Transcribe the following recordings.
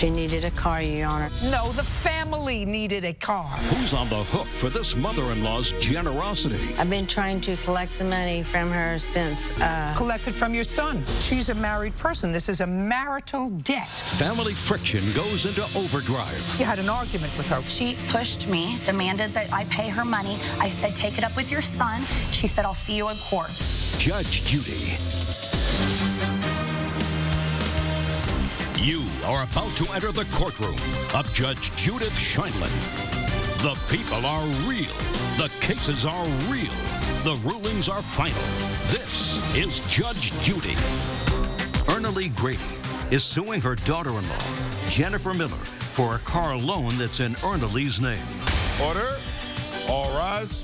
She needed a car, Your Honor. No, the family needed a car. Who's on the hook for this mother-in-law's generosity? I've been trying to collect the money from her since... Collected from your son. She's a married person. This is a marital debt. Family friction goes into overdrive. You had an argument with her. She pushed me, demanded that I pay her money. I said, take it up with your son. She said, I'll see you in court. Judge Judy. You are about to enter the courtroom of Judge Judith Sheindlin. The people are real. The cases are real. The rulings are final. This is Judge Judy. Erna Lee Grady is suing her daughter-in-law, Jennifer Miller, for a car loan that's in Erna Lee's name. Order. All rise.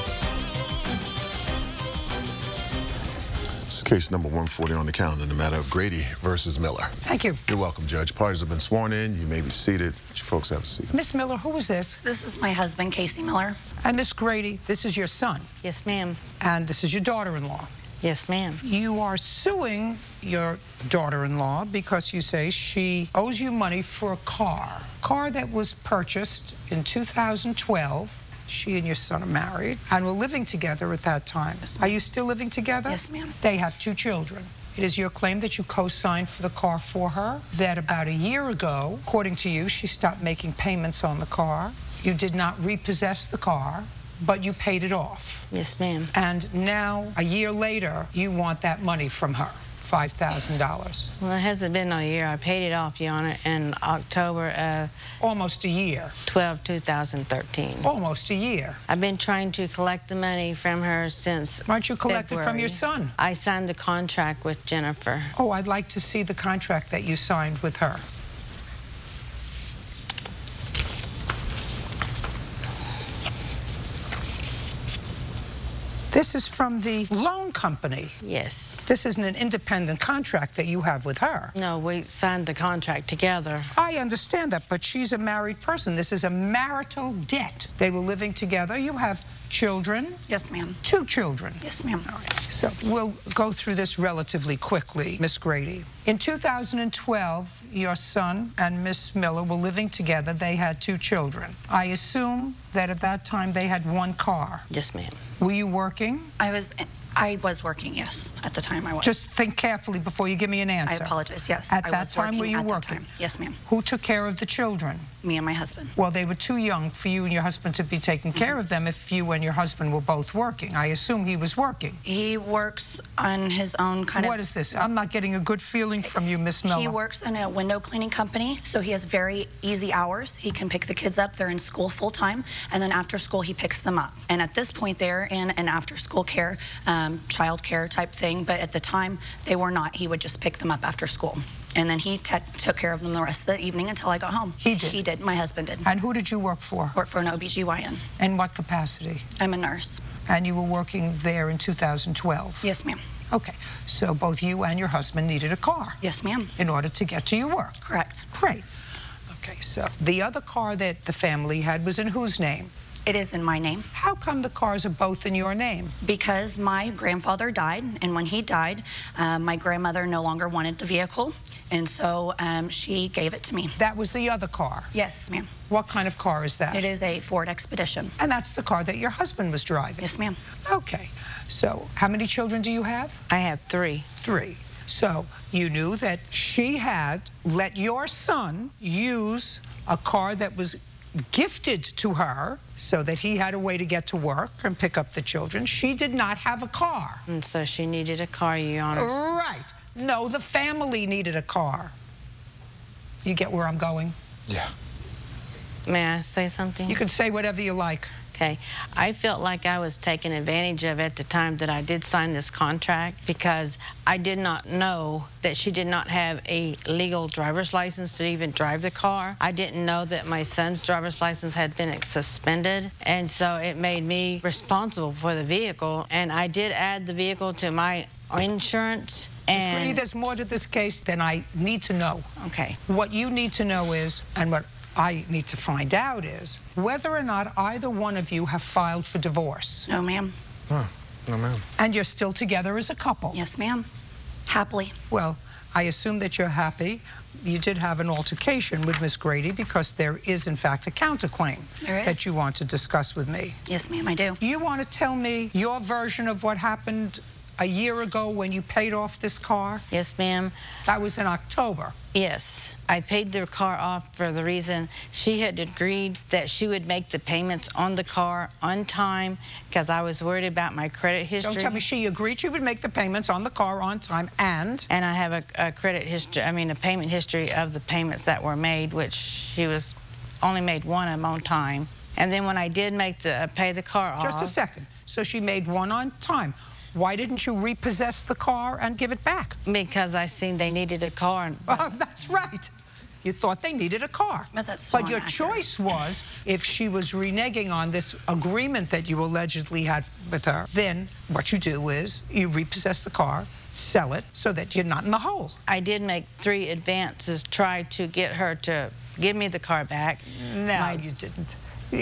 This is case number 140 on the calendar in the matter of Grady versus Miller. Thank you. You're welcome, Judge. Parties have been sworn in. You may be seated. Would you folks have a seat? Miss Miller, who is this? This is my husband, Casey Miller. And Miss Grady, this is your son. Yes, ma'am. And this is your daughter-in-law. Yes, ma'am. You are suing your daughter-in-law because you say she owes you money for a car that was purchased in 2012. She and your son are married and were living together at that time. Yes, are you still living together? Yes, ma'am. They have 2 children. It is your claim that you co-signed for the car for her, that about a year ago, according to you, she stopped making payments on the car. You did not repossess the car, but you paid it off. Yes, ma'am. And now, a year later, you want that money from her, $5,000. Well, it hasn't been a year. I paid it off, Your Honor, in October of... Almost a year. 2013. Almost a year. I've been trying to collect the money from her since Why don't you collect it from your son? I signed the contract with Jennifer. Oh, I'd like to see the contract that you signed with her. This is from the loan company. Yes. This isn't an independent contract that you have with her. No, we signed the contract together. I understand that, but she's a married person. This is a marital debt. They were living together. You have children. Yes, ma'am. 2 children. Yes, ma'am. All right. So we'll go through this relatively quickly, Miss Grady. In 2012, your son and Miss Miller were living together. They had 2 children. I assume that at that time they had 1 car. Yes, ma'am. Were you working? I was working, yes. At the time I was. Just think carefully before you give me an answer. I apologize, yes. At that time, were you working? Yes, ma'am. Who took care of the children? Me and my husband. Well, they were too young for you and your husband to be taking care of them if you and your husband were both working. I assume he was working. He works on his own kind of... What is this? I'm not getting a good feeling from you, Miss Miller. He works in a window cleaning company, so he has very easy hours. He can pick the kids up. They're in school full-time, and then after school, he picks them up. And at this point, they're in an after-school care, child care type thing, but at the time, they were not. He would just pick them up after school. And then he took care of them the rest of the evening until I got home. He did? He did. My husband did. And who did you work for? Worked for an OBGYN. In what capacity? I'm a nurse. And you were working there in 2012? Yes, ma'am. Okay. So both you and your husband needed a car? Yes, ma'am. In order to get to your work? Correct. Great. Okay, so the other car that the family had was in whose name? It is in my name. How come the cars are both in your name? Because my grandfather died, and when he died, my grandmother no longer wanted the vehicle, and so she gave it to me. That was the other car? Yes, ma'am. What kind of car is that? It is a Ford Expedition. And that's the car that your husband was driving? Yes, ma'am. Okay. So how many children do you have? I have 3. 3. So you knew that she had let your son use a car that was gifted to her so that he had a way to get to work and pick up the children. She did not have a car. And so she needed a car, Your Honor. Right. No, the family needed a car. You get where I'm going? Yeah. May I say something? You can say whatever you like. Okay. I felt like I was taken advantage of at the time that I did sign this contract because I did not know that she did not have a legal driver's license to even drive the car. I didn't know that my son's driver's license had been suspended, and so it made me responsible for the vehicle, and I did add the vehicle to my insurance. Ms. Grady, there's more to this case than I need to know. Okay. What you need to know is, and what I need to find out is, whether or not either one of you have filed for divorce. No, ma'am. Oh, no, ma'am. And you're still together as a couple. Yes, ma'am. Happily. Well, I assume that you're happy. You did have an altercation with Miss Grady because there is, in fact, a counterclaim that you want to discuss with me. Yes, ma'am, I do. You want to tell me your version of what happened a year ago when you paid off this car? Yes, ma'am. That was in October. Yes. I paid the car off for the reason she had agreed that she would make the payments on the car on time because I was worried about my credit history. Don't tell me she agreed she would make the payments on the car on time and I have a credit history, a payment history of the payments that were made, which she was only made one of them on time. And then when I did pay the car off. Just a second. So she made one on time. Why didn't you repossess the car and give it back? Because I seen they needed a car. That's right. You thought they needed a car. But your choice was, if she was reneging on this agreement that you allegedly had with her, then what you do is you repossess the car, sell it, so that you're not in the hole. I did make 3 advances, try to get her to give me the car back. No, you didn't.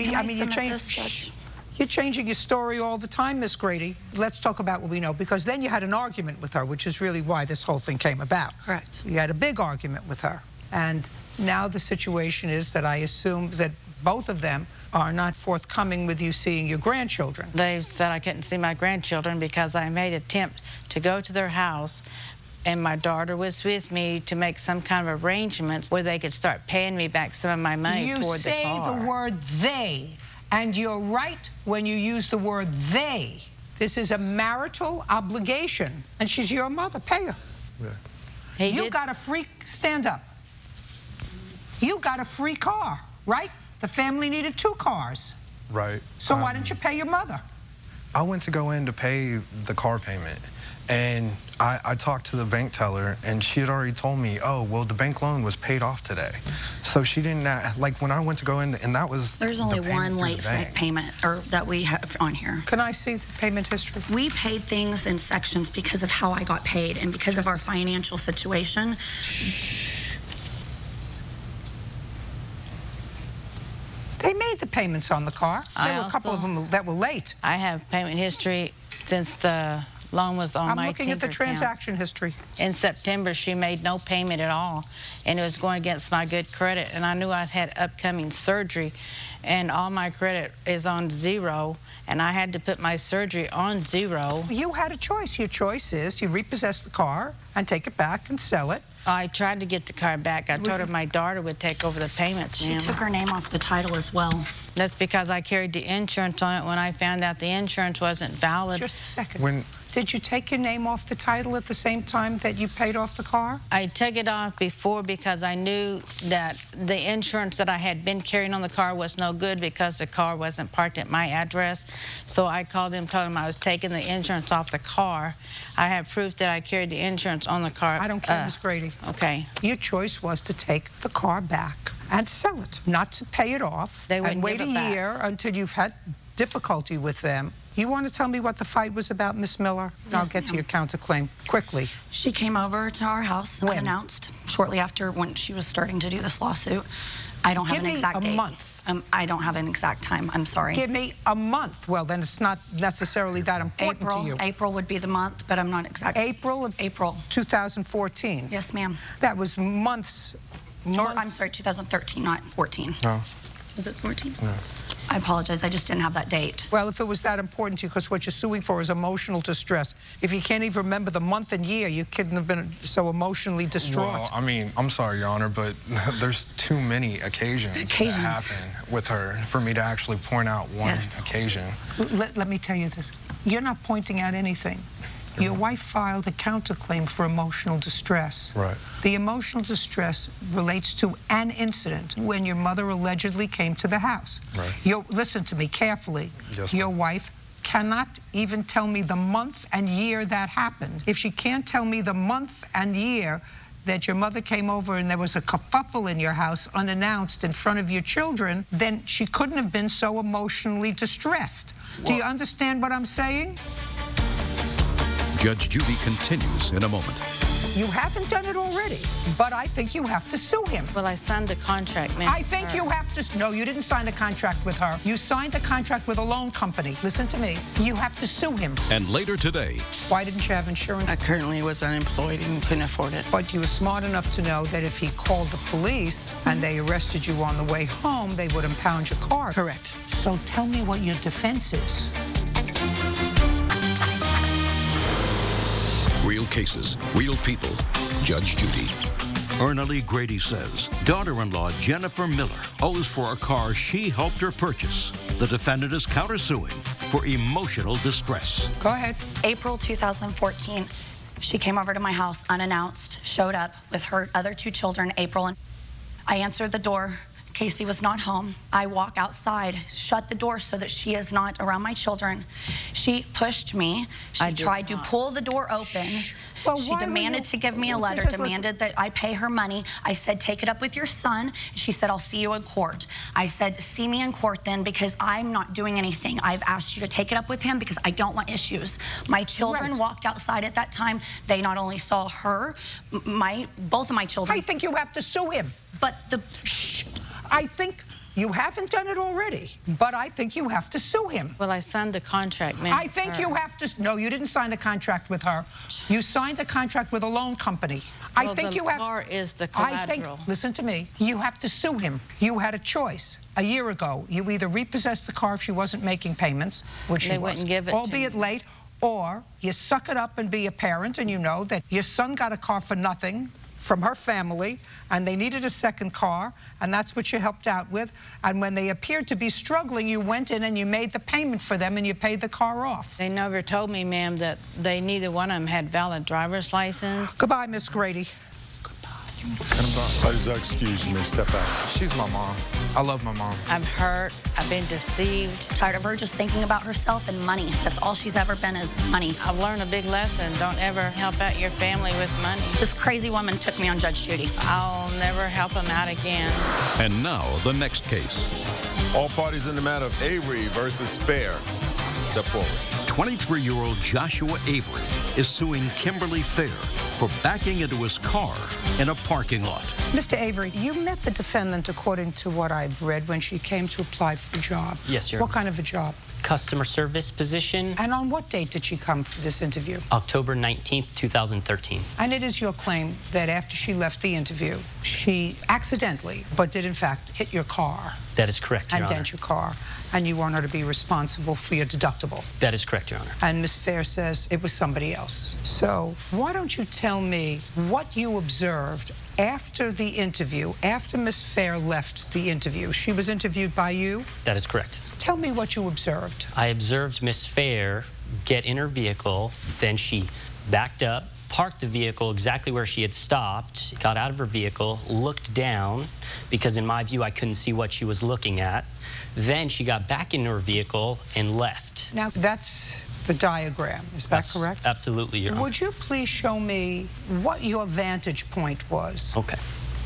You're changing your story all the time, Miss Grady. Let's talk about what we know, because then you had an argument with her, which is really why this whole thing came about. Correct. You had a big argument with her. And now the situation is that I assume that both of them are not forthcoming with you seeing your grandchildren. They said I couldn't see my grandchildren because I made an attempt to go to their house, and my daughter was with me to make some kind of arrangements where they could start paying me back some of my money toward the car. You say the word they, and you're right when you use the word they. This is a marital obligation, and she's your mother. Pay her. Yeah. You got a free, stand up. You got a free car, right? The family needed 2 cars. Right. So why didn't you pay your mother? I went to go in to pay the car payment, and I talked to the bank teller, and she had already told me, oh, well, the bank loan was paid off today. So she didn't, like, when I went to go in, and that was There's only one late payment that we have on here. Can I see the payment history? We paid things in sections because of how I got paid and because of our financial situation. They made the payments on the car. There were a couple of them that were late. I have payment history since the loan was on my I'm looking at the transaction history. In September, she made no payment at all, and it was going against my good credit, and I knew I had upcoming surgery, and all my credit is on 0, and I had to put my surgery on 0. You had a choice. Your choice is you repossess the car and take it back and sell it. I tried to get the car back. I told her my daughter would take over the payments. She took her name off the title as well. That's because I carried the insurance on it when I found out the insurance wasn't valid. Just a second. Did you take your name off the title at the same time that you paid off the car? I took it off before because I knew that the insurance that I had been carrying on the car was no good because the car wasn't parked at my address. So I called him, told him I was taking the insurance off the car. I have proof that I carried the insurance on the car. I don't care, Ms. Grady. Okay. Your choice was to take the car back and sell it, not to pay it off and wait a year until you've had difficulty with them. You want to tell me what the fight was about, Miss Miller? Yes, I'll get to your counterclaim quickly. She came over to our house unannounced shortly after when she was starting to do this lawsuit. I don't have an exact date. Give me a month. I don't have an exact time. I'm sorry. Give me a month. Well, then it's not necessarily that important to you. April would be the month, but I'm not exact. April 2014. Yes, ma'am. That was months. Or, I'm sorry, 2013, not 14. No. Was it 14? No. I apologize. I just didn't have that date. Well, if it was that important to you, because what you're suing for is emotional distress. If you can't even remember the month and year, you couldn't have been so emotionally distraught. Well, I mean, I'm sorry, Your Honor, but there's too many occasions that happen with her for me to actually point out one occasion. Let me tell you this. You're not pointing out anything. Your wife filed a counterclaim for emotional distress. Right. The emotional distress relates to an incident when your mother allegedly came to the house. Right. Listen to me carefully. Yes, your wife cannot even tell me the month and year that happened. If she can't tell me the month and year that your mother came over and there was a kerfuffle in your house unannounced in front of your children, then she couldn't have been so emotionally distressed. Well, do you understand what I'm saying? Judge Judy continues in a moment. You haven't done it already, but I think you have to sue him. Well, I signed a contract, ma'am. I think you have to. No, you didn't sign a contract with her. You signed a contract with a loan company. Listen to me. You have to sue him. And later today, Why didn't you have insurance? I currently was unemployed and couldn't afford it. But you were smart enough to know that if he called the police and they arrested you on the way home, they would impound your car. Correct. So tell me what your defense is. real cases, real people. Judge Judy. Erna Lee Grady says daughter-in-law Jennifer Miller owes for a car she helped her purchase. The defendant is countersuing for emotional distress. Go ahead. April 2014, she came over to my house unannounced, showed up with her other two children, April and I answered the door. Casey was not home. I walk outside, shut the door so that she is not around my children. She pushed me. She tried to pull the door open. Well, she demanded to give me a letter, demanded that I pay her money. I said, take it up with your son. She said, I'll see you in court. I said, see me in court then, because I'm not doing anything. I've asked you to take it up with him because I don't want issues. My children walked outside at that time. They not only saw her, both of my children. I think you have to sue him. But the... Shh. I think you haven't done it already, but I think you have to sue him. Well, I signed the contract, ma'am. I think you have to. No, you didn't sign a contract with her. You signed a contract with a loan company. Well, I think the you have. car is the collateral. Listen to me. You have to sue him. You had a choice. A year ago, you either repossessed the car if she wasn't making payments, which they she wouldn't was, give it albeit to me. late, or you suck it up and be a parent, and you know that your son got a car for nothing from her family, and they needed a second car, and that's what you helped out with. And when they appeared to be struggling, you went in and you made the payment for them and you paid the car off. They never told me, ma'am, that neither one of them had valid driver's license. Goodbye, Miss Grady. Please excuse me, step out. She's my mom. I love my mom. I'm hurt. I've been deceived. Tired of her just thinking about herself and money. That's all she's ever been is money. I've learned a big lesson. Don't ever help out your family with money. This crazy woman took me on Judge Judy. I'll never help them out again. And now, the next case. All parties in the matter of Avery versus Fair. Step forward. 23-year-old Joshua Avery is suing Kimberly Fair for backing into his car in a parking lot. Mr. Avery, you met the defendant, according to what I've read, when she came to apply for a job. Yes, Your What kind of a job? Customer service position. And on what date did she come for this interview? October 19th, 2013. And it is your claim that after she left the interview, she accidentally, but did in fact, hit your car. That is correct, Your And Honor. dent your car. And you want her to be responsible for your deductible. That is correct, Your Honor. And Ms. Fair says it was somebody else. So why don't you tell me what you observed after the interview, after Ms. Fair left the interview? She was interviewed by you? That is correct. Tell me what you observed. I observed Miss Fair get in her vehicle, then she backed up, parked the vehicle exactly where she had stopped, got out of her vehicle, looked down, because in my view I couldn't see what she was looking at. Then she got back into her vehicle and left. Now, that's the diagram. Is that correct? Absolutely, Your Honor. Would you please show me what your vantage point was? Okay.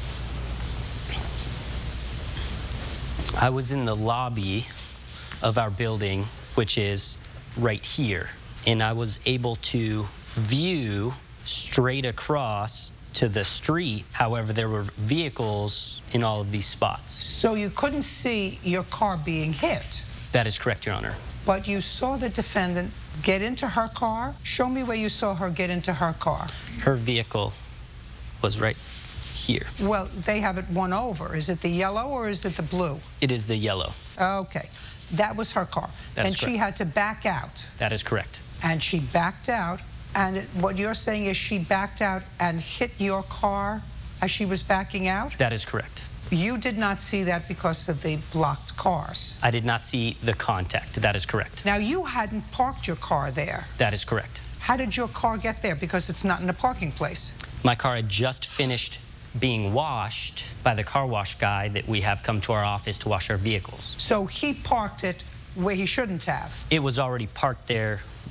I was in the lobby of our building, which is right here, and I was able to view straight across to the street. However, there were vehicles in all of these spots. So you couldn't see your car being hit, That is correct, Your Honor. but you saw the defendant get into her car? Show me where you saw her get into her car. Her vehicle was right here. Well, they have it one over. Is it the yellow or is it the blue? It is the yellow. Okay. That was her car. That is And she correct. had to back out. That is correct. And she backed out. And what you're saying is she backed out and hit your car as she was backing out? That is correct. You did not see that because of the blocked cars. I did not see the contact. That is correct. Now, you hadn't parked your car there. That is correct. How did your car get there? Because it's not in a parking place. My car had just finished being washed by the car wash guy that we have come to our office to wash our vehicles. So he parked it where he shouldn't have. It was already parked there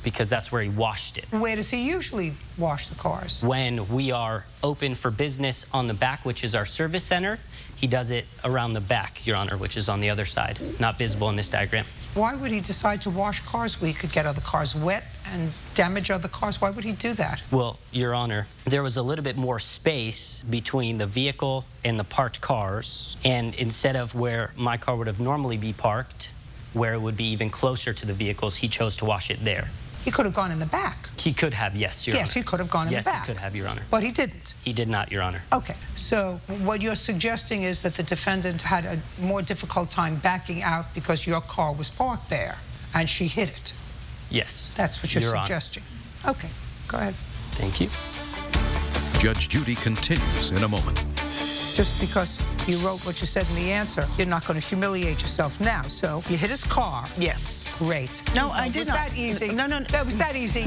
because that's where he washed it. Where does he usually wash the cars? When we are open for business on the back, which is our service center, he does it around the back, Your Honor, which is on the other side, not visible in this diagram. Why would he decide to wash cars where he could get other cars wet and damage other cars? Why would he do that? Well, Your Honor, there was a little bit more space between the vehicle and the parked cars, and instead of where my car would have normally be parked, where it would be even closer to the vehicles, he chose to wash it there. He could have gone in the back. He could have, yes, Your Honor. Yes, he could have gone in the back. Yes, he could have, Your Honor. But he didn't. He did not, Your Honor. Okay, so what you're suggesting is that the defendant had a more difficult time backing out because your car was parked there and she hit it. Yes. That's what you're Your Honor. suggesting. Okay, go ahead. Thank you. Judge Judy continues in a moment. Just because you wrote what you said in the answer, you're not going to humiliate yourself now. So you hit his car. Yes. Great. No, I did not. Was that easy? No. That was that easy.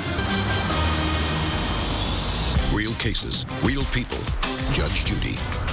Real cases, real people. Judge Judy.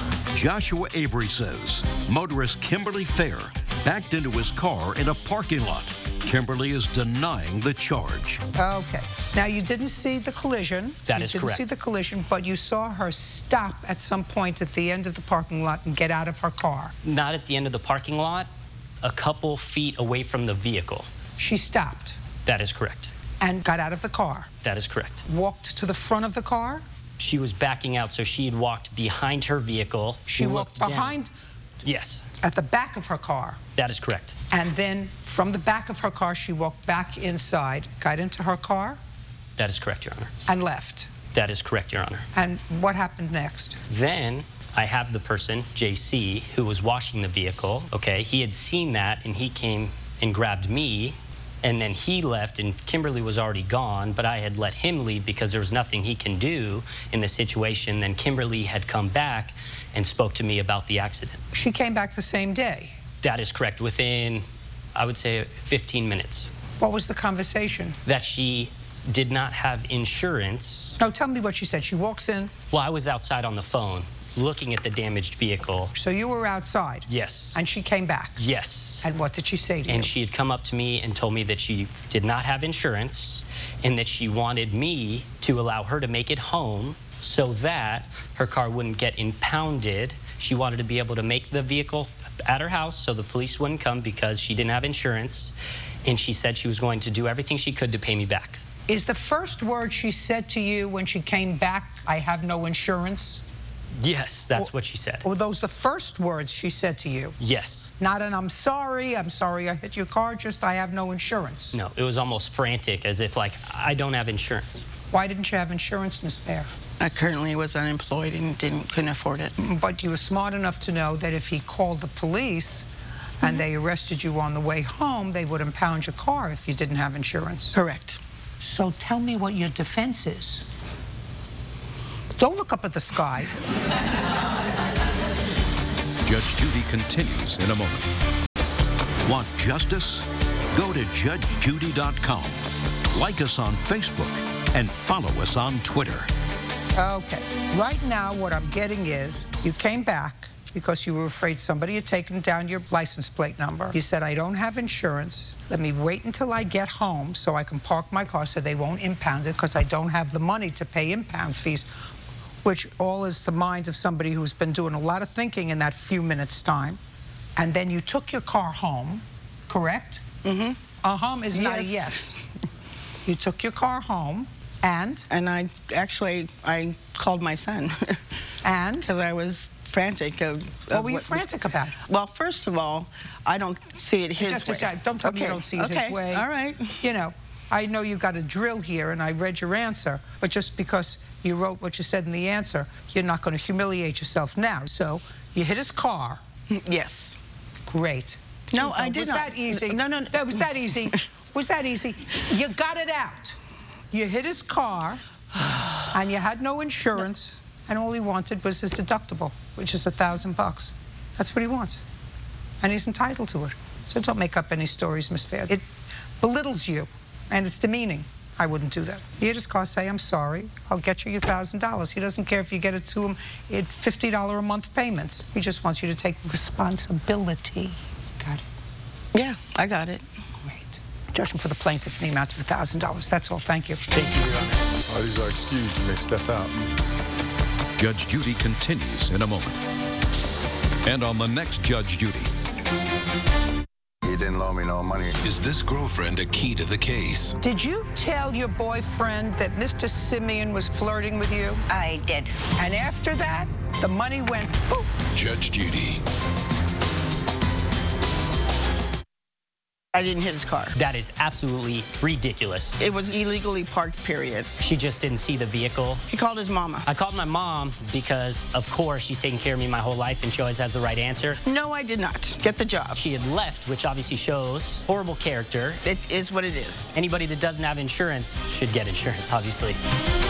Joshua Avery says motorist Kimberly Fair backed into his car in a parking lot. Kimberly is denying the charge. Okay. Now, you didn't see the collision. That is correct. You didn't see the collision, but you saw her stop at some point at the end of the parking lot and get out of her car. Not at the end of the parking lot, a couple feet away from the vehicle. She stopped That is correct. and got out of the car. That is correct. Walked to the front of the car. She was backing out, so she had walked behind her vehicle. She walked looked behind, down. Yes, at the back of her car. that is correct. And then from the back of her car, she walked back inside, got into her car, That is correct, Your Honor. and left. That is correct, Your Honor. And what happened next? Then I have the person, JC, who was washing the vehicle. Okay, he had seen that, and he came and grabbed me, and then he left, and Kimberly was already gone, but I had let him leave because there was nothing he can do in the situation. Then Kimberly had come back and spoke to me about the accident. She came back the same day. That is correct, within, I would say, 15 minutes. What was the conversation? That she did not have insurance. No, tell me what she said. She walks in. Well, I was outside on the phone looking at the damaged vehicle. So you were outside. Yes. And she came back. Yes. And what did she say to you? And she had come up to me and told me that she did not have insurance and that she wanted me to allow her to make it home so that her car wouldn't get impounded. She wanted to be able to make the vehicle at her house so the police wouldn't come because she didn't have insurance. And she said she was going to do everything she could to pay me back. Is the first word she said to you when she came back, I have no insurance? Yes, that's what she said. Were those the first words she said to you? Yes. Not an I'm sorry I hit your car, just I have no insurance. No, it was almost frantic, as if like, I don't have insurance. Why didn't you have insurance, Miss Fair? I currently was unemployed and couldn't afford it. But you were smart enough to know that if he called the police and they arrested you on the way home, they would impound your car if you didn't have insurance. Correct. So tell me what your defense is. Don't look up at the sky. Judge Judy continues in a moment. Want justice? Go to judgejudy.com. Like us on Facebook and follow us on Twitter. Okay. Right now, what I'm getting is you came back because you were afraid somebody had taken down your license plate number. You said, I don't have insurance. Let me wait until I get home so I can park my car so they won't impound it because I don't have the money to pay impound fees, which all is the mind of somebody who's been doing a lot of thinking in that few minutes' time. And then you took your car home, correct? Mm-hmm. Is not a yes. You took your car home, and? And I called my son. And? Because I was frantic of what were you frantic about? Well, first of all, I don't see it his way. Don't tell me you don't see it his way. All right. You know, I know you got a drill here, and I read your answer, but just because you wrote what you said in the answer, you're not going to humiliate yourself now. So you hit his car. Yes. Great. No, I did not. Was that easy? No. That was that easy. Was that easy? You got it out. You hit his car, and you had no insurance, and all he wanted was his deductible, which is $1,000. That's what he wants, and he's entitled to it. So don't make up any stories, Miss Fair. It belittles you, and it's demeaning. I wouldn't do that. You hit his car, say, I'm sorry, I'll get you your $1,000. He doesn't care if you get it to him in $50 a month payments. He just wants you to take responsibility. Got it? Yeah, I got it. Great. Judgment for the plaintiff in the amount of $1,000. That's all. Thank you. Thank you, Your Honor. All these are excused. You may step out. Judge Judy continues in a moment. And on the next Judge Judy. He didn't loan me no money. Is this girlfriend a key to the case? Did you tell your boyfriend that Mr. Simeon was flirting with you? I did. And after that, the money went poof. Judge Judy. I didn't hit his car. That is absolutely ridiculous. It was illegally parked, period. She just didn't see the vehicle. He called his mama. I called my mom because, of course, she's taken care of me my whole life and she always has the right answer. No, I did not get the job. She had left, which obviously shows horrible character. It is what it is. Anybody that doesn't have insurance should get insurance, obviously.